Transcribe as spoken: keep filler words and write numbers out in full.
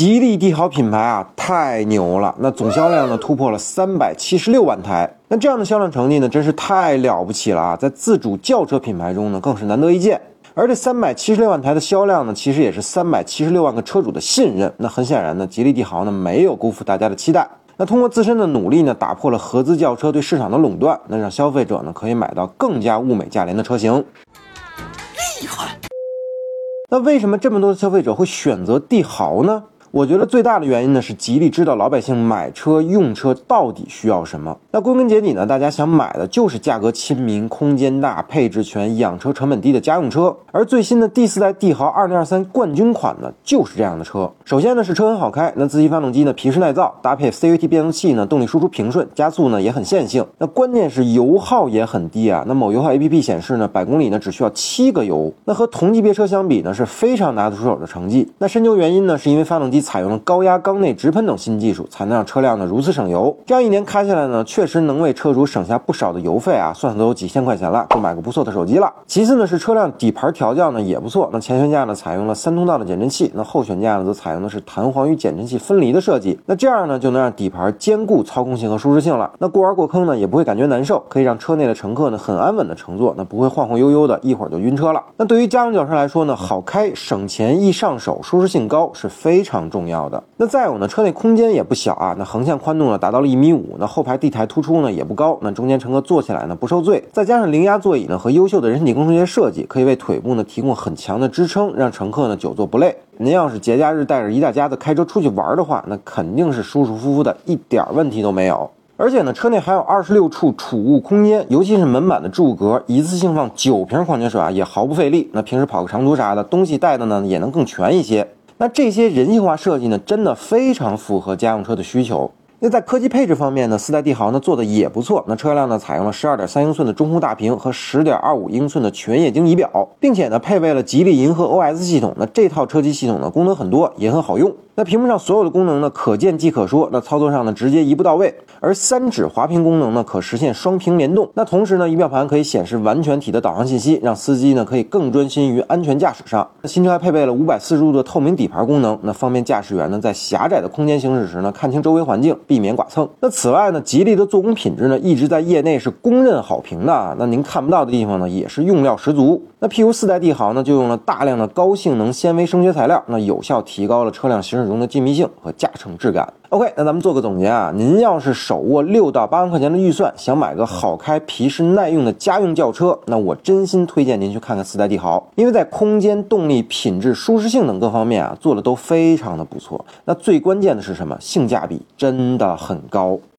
吉利帝豪品牌啊，太牛了！那总销量呢突破了三百七十六万台，那这样的销量成绩呢，真是太了不起了啊！在自主轿车品牌中呢，更是难得一见。而这三百七十六万台的销量呢，其实也是三百七十六万个车主的信任。那很显然呢，吉利帝豪呢没有辜负大家的期待。那通过自身的努力呢，打破了合资轿车对市场的垄断，那让消费者呢可以买到更加物美价廉的车型。厉害！那为什么这么多的消费者会选择帝豪呢？我觉得最大的原因呢是吉利知道老百姓买车用车到底需要什么。那归根结底呢，大家想买的就是价格亲民、空间大、配置全、养车成本低的家用车。而最新的第四代帝豪二零二三冠军款呢，就是这样的车。首先呢是车很好开，那自吸发动机呢皮实耐造，搭配 C V T 变速器呢，动力输出平顺，加速呢也很线性。那关键是油耗也很低啊。那某油耗 A P P 显示呢，百公里呢只需要七个油。那和同级别车相比呢，是非常拿得出手的成绩。那深究原因呢，是因为发动机采用了高压缸内直喷等新技术，才能让车辆呢如此省油。这样一年开下来呢，确实能为车主省下不少的油费啊，算算都有几千块钱了，够买个不错的手机了。其次呢是车辆底盘调教呢也不错，那前悬架呢采用了三通道的减震器，那后悬架呢则采用的是弹簧与减震器分离的设计。那这样呢就能让底盘兼顾操控性和舒适性了。那过弯过坑呢也不会感觉难受，可以让车内的乘客呢很安稳的乘坐，那不会晃晃悠悠的，一会儿就晕车了。那对于家用轿车来说呢，好开、省钱、易上手、舒适性高是非常重要的。那再有呢，车内空间也不小啊，那横向宽度呢达到了一米五，那后排地台突出呢也不高，那中间乘客坐起来呢不受罪，再加上零压座椅呢和优秀的人体工程学设计，可以为腿部呢提供很强的支撑，让乘客呢久坐不累。您要是节假日带着一大家子开车出去玩的话，那肯定是舒舒服服的，一点问题都没有。而且呢，车内还有二十六处储物空间，尤其是门板的置物格，一次性放九瓶矿泉水啊，也毫不费力。那平时跑个长途啥的，东西带的呢也能更全一些。那这些人性化设计呢，真的非常符合家用车的需求。那在科技配置方面呢，四代帝豪呢做的也不错。那车辆呢采用了 十二点三英寸的中控大屏和 十点二五英寸的全液晶仪表，并且呢配备了吉利银河 O S 系统。那这套车机系统呢功能很多，也很好用。那屏幕上所有的功能呢可见即可说，那操作上呢直接一步到位。而三指滑屏功能呢可实现双屏联动。那同时呢仪表盘可以显示完全体的导航信息，让司机呢可以更专心于安全驾驶上。新车还配备了五百四十度的透明底盘功能，那方便驾驶员呢在狭窄的空间行驶时呢看清周围环境，避免剐蹭。那此外呢，吉利的做工品质呢一直在业内是公认好评的，那您看不到的地方呢也是用料十足。那譬如四代帝豪呢就用了大量的高性能纤维声学材料，那有效提高了车辆行驶中的静谧性和驾乘质感。OK， 那咱们做个总结啊，您要是手握六到八万块钱的预算，想买个好开、皮实耐用的家用轿车，那我真心推荐您去看看四代帝豪，因为在空间、动力、品质、舒适性等各方面啊，做的都非常的不错。那最关键的是什么？性价比真的很高。